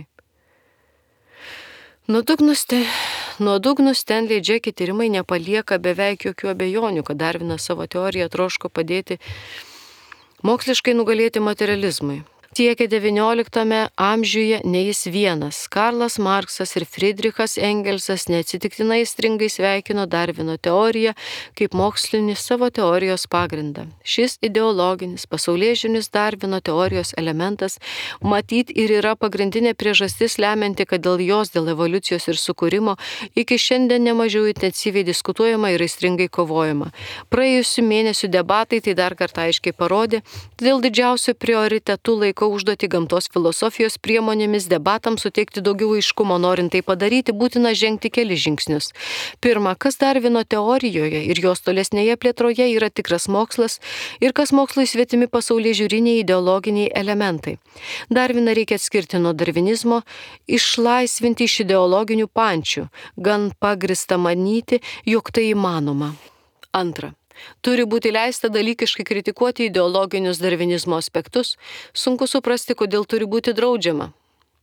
Nuodugnus Stanley Jackie tyrimai nepalieka beveik jokių abejonių, kad Darvinas savo teoriją troško padėti moksliškai nugalėti materializmui. Siekia devynioliktame amžiuje ne jis vienas. Karlas Marksas ir Friedrichas Engelsas neatsitiktinai stringai sveikino Darvino teoriją kaip mokslinį savo teorijos pagrindą. Šis ideologinis, pasaulėžinis Darvino teorijos elementas matyt ir yra pagrindinė priežastis lemianti, kad dėl jos, dėl evoliucijos ir sukūrimo iki šiandien nemažiau intensyviai diskutuojama ir aistringai kovojama. Praėjusių mėnesių debatai tai dar kartą aiškiai parodė, dėl didžiausių prioritetų laiko užduoti gamtos filosofijos priemonėmis debatams suteikti daugiau aiškumo. Norint tai padaryti, būtina žengti keli žingsnius. Pirma, kas Darvino teorijoje ir jos tolesnėje plėtroje yra tikras mokslas ir kas mokslui svetimi pasaulėžiūriniai ideologiniai elementai. Darviną reikia atskirti nuo darvinizmo, išlaisvinti iš ideologinių pančių, gan pagrįsta manyti, jog tai įmanoma. Antra. Turi būti leista dalykiškai kritikuoti ideologinius darvinizmo aspektus, sunku suprasti, kodėl turi būti draudžiama.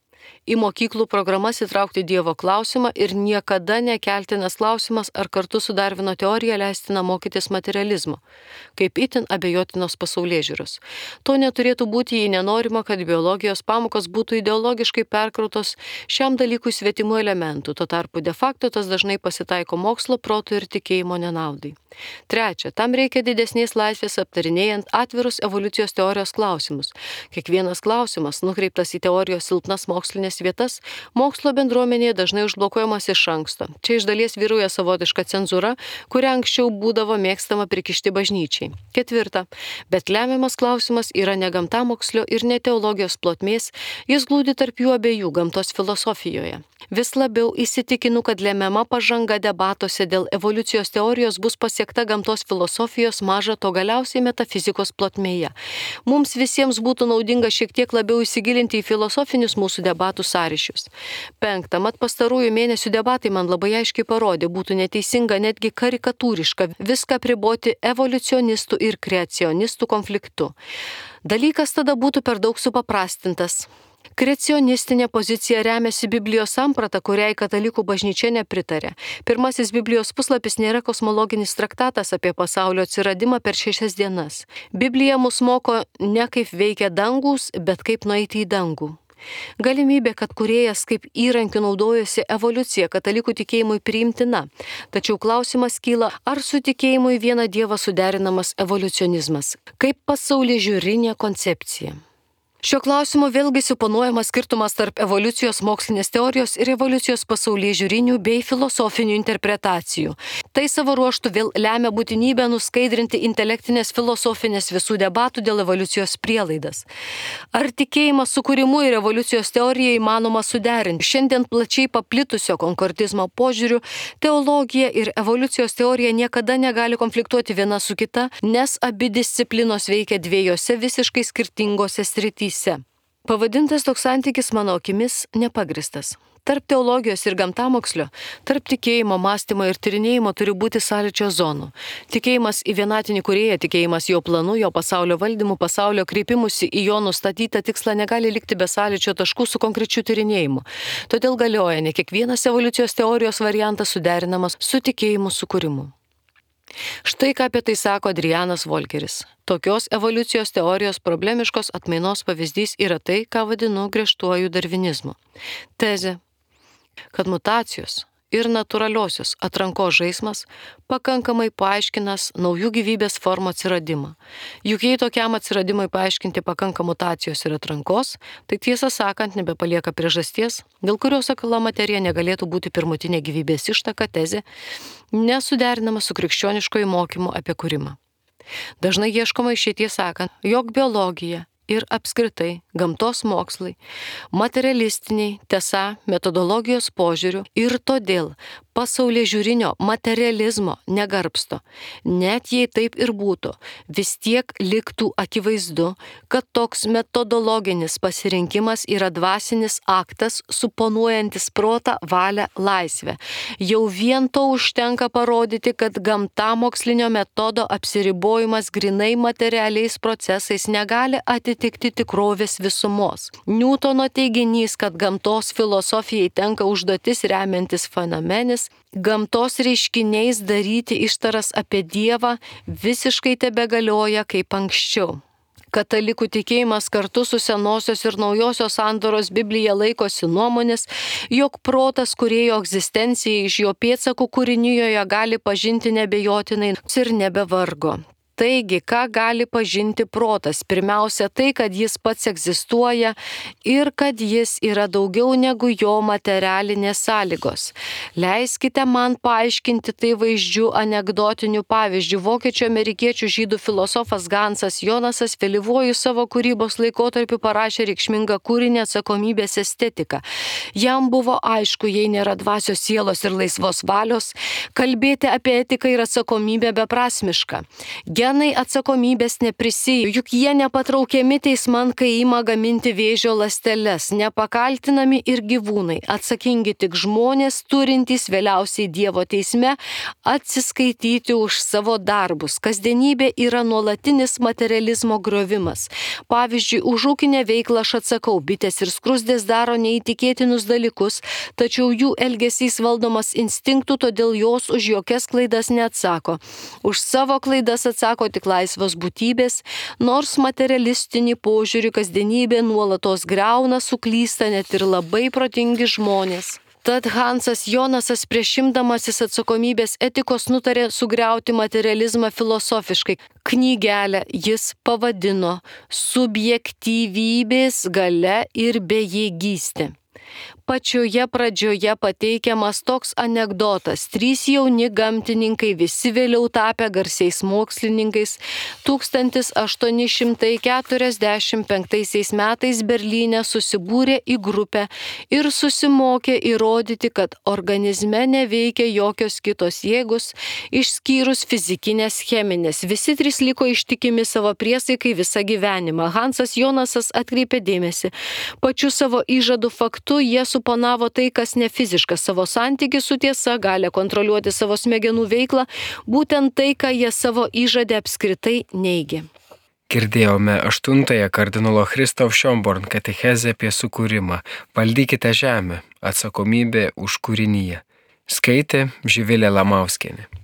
į mokyklų programas įtraukti Dievo klausimą ir niekada nekeltinas klausimas, ar kartu su Darvino teorija leistina mokytis materializmo, kaip itin abejotinos pasaulėžiūros. To neturėtų būti, jei nenorima, kad biologijos pamokos būtų ideologiškai perkrautos šiam dalykui svetimų elementų, tuo tarpu de facto tas dažnai pasitaiko mokslo, proto ir tikėjimo nenaudai. Trečia, tam reikia didesnės laisvės aptarinėjant atvirus evoliucijos teorijos klausimus. Kiekvienas klausimas, nukreiptas į teorijos silpnas mokslinės vietas, mokslo bendruomenėje dažnai užblokuojamas iš anksto. Čia iš dalies vyrauja savotiška cenzūra, kurią anksčiau būdavo mėgstama prikišti bažnyčiai. Ketvirta, bet lemiamas klausimas yra ne gamtamokslio ir ne teologijos plotmės, jis glūdi tarp jų abiejų gamtos filosofijoje. Vis labiau įsitikinu, kad lemiama pažanga debatuose dėl evoliucijos teorijos bus pasiekta gamtos filosofijos, maža to galiausiai metafizikos plotmėje. Mums visiems būtų naudinga šiek tiek labiau įsigilinti į filosofinius mūsų debatų sąryšius. Penkta, mat pastarųjų mėnesių debatai man labai aiškiai parodė, būtų neteisinga, netgi karikatūriška viską priboti evoliucionistų ir kreacionistų konfliktu. Dalykas tada būtų per daug supaprastintas. Kreacionistinė pozicija remiasi Biblijos samprata, kuriai katalikų bažnyčia nepritarė. Pirmasis Biblijos puslapis nėra kosmologinis traktatas apie pasaulio atsiradimą per šešias dienas. Biblija mus moko ne kaip veikia dangus, bet kaip nueiti į dangų. Galimybė, kad kūrėjas kaip įrankiu naudojasi evoliucija katalikų tikėjimui priimtina. Tačiau klausimas kyla, ar su tikėjimu į vieną dievą suderinamas evoliucionizmas, kaip pasaulėžiūrinė koncepcija. Šiuo klausimu vėlgi suponuojamas skirtumas tarp evoliucijos mokslinės teorijos ir evoliucijos pasaulėžiūrinių bei filosofinių interpretacijų. Tai savo ruožtu vėl lemia būtinybę nuskaidrinti intelektinės filosofinės visų debatų dėl evoliucijos prielaidas. Ar tikėjimą sukūrimu ir evoliucijos teoriją įmanoma suderinti? Šiandien plačiai paplitusio konkordizmo požiūriu teologija ir evoliucijos teorija niekada negali konfliktuoti viena su kita, nes abi disciplinos veikia dviejose visiškai skirtingose srityse. Pavadintas toks santykis mano akimis nepagristas. Tarp teologijos ir gamtamokslio, tarp tikėjimo, mąstymo ir tyrinėjimo turi būti sąlyčio zonų. Tikėjimas į vienatinį kūrėją, tikėjimas jo planu, jo pasaulio valdymu, pasaulio kreipimusi į jo nustatytą tikslą negali likti be sąlyčio taškų su konkrečiu tyrinėjimu. Todėl galioja ne kiekvienas evoliucijos teorijos variantas suderinamas su tikėjimu sukūrimu. Štai ką apie tai sako Adrianas Volkeris. Tokios evoliucijos teorijos problemiškos atmainos pavyzdys yra tai, ką vadinu griežtuoju darvinizmu. Tezė, kad mutacijos ir natūraliosios atrankos žaismas pakankamai paaiškinas naujų gyvybės formų atsiradimą. Juk jei tokiam atsiradimui paaiškinti pakanka mutacijos ir atrankos, tai tiesą sakant nebepalieka priežasties, dėl kurios akla materija negalėtų būti pirmutinė gyvybės ištaka, tezė, nesuderinama su krikščioniškoju mokymu apie kūrimą. Dažnai ieškoma išeities sakant, jog biologija ir apskritai gamtos mokslai, materialistiniai, tiesa, metodologijos požiūrių ir todėl pasaulėžiūrinio materializmo negarbsto. Net jei taip ir būtų, vis tiek liktų akivaizdu, kad toks metodologinis pasirinkimas yra dvasinis aktas, suponuojantis protą, valią, laisvę. Jau vien to užtenka parodyti, kad gamtamokslinio metodo apsiribojimas grinai materialiais procesais negali atitikti tikrovės visumos. Niutono teiginys, kad gamtos filosofijai tenka užduotis remiantis fenomenis, gamtos reiškiniais daryti ištaras apie Dievą visiškai tebegalioja kaip anksčiau. Katalikų tikėjimas kartu su senosios ir naujosios sandoros Biblija laikosi nuomonės, jog protas kūrėjo egzistencijai iš jo pėdsakų kūrinijoje gali pažinti nebejotinai ir nebevargo. Taigi, ką gali pažinti protas? Pirmiausia, tai, kad jis pats egzistuoja ir kad jis yra daugiau negu jo materialinės sąlygos. Leiskite man paaiškinti tai vaizdžių anekdotinių pavyzdžių. Vokiečių amerikiečių žydų filosofas Gansas Jonasas vėlyvuoju savo kūrybos laikotarpiu parašė reikšmingą kūrinį Atsakomybės estetika. Jam buvo aišku, jei nėra dvasios sielos ir laisvos valios, kalbėti apie etiką ir atsakomybę beprasmiška. genai atsakomybės neprisijų, juk jie nepatraukiami teisman, kai ima gaminti vėžio ląsteles, nepakaltinami ir gyvūnai, atsakingi tik žmonės, turintys vėliausiai Dievo teisme atsiskaityti už savo darbus. Kasdienybė yra nuolatinis materializmo griovimas. Pavyzdžiui, už ūkinę veiklą aš atsakau, bitės ir skruzdės daro neįtikėtinus dalykus, tačiau jų elgesys valdomas instinktų, todėl jos už jokias klaidas neatsako. Už savo klaidas atsako tik laisvos būtybės, nors materialistinį požiūrį kasdienybė nuolatos griauna, suklysta net ir labai protingi žmonės. Tad Hansas Jonasas prieš imdamasis atsakomybės etikos nutarė sugriauti materializmą filosofiškai. Knygelę jis pavadino Subjektyvybės galia ir bejėgystė. Pačioje pradžioje pateikiamas toks anekdotas. Trys jauni gamtininkai, visi vėliau tapę garsiais mokslininkais, tūkstantis aštuoni šimtai keturiasdešimt penktaisiais metais Berlyne susibūrė į grupę ir susimokė įrodyti, kad organizme neveikia jokios kitos jėgos, išskyrus fizikinės cheminės. Visi trys liko ištikimi savo priesaikai visą gyvenimą. Hansas Jonasas atkreipė dėmesį. Pačiu savo įžadų faktu jie suponavo tai, kas ne fiziška, savo santykį su tiesa, gali kontroliuoti savo smegenų veiklą, būtent tai, ką jie savo įžadę apskritai neigė. Girdėjome aštuntąją kardinolo Christoph Schönborn katechezę apie sukūrimą. Valdykite žemę, atsakomybė už kūrinyje. Skaitė Živilė Lamauskienė.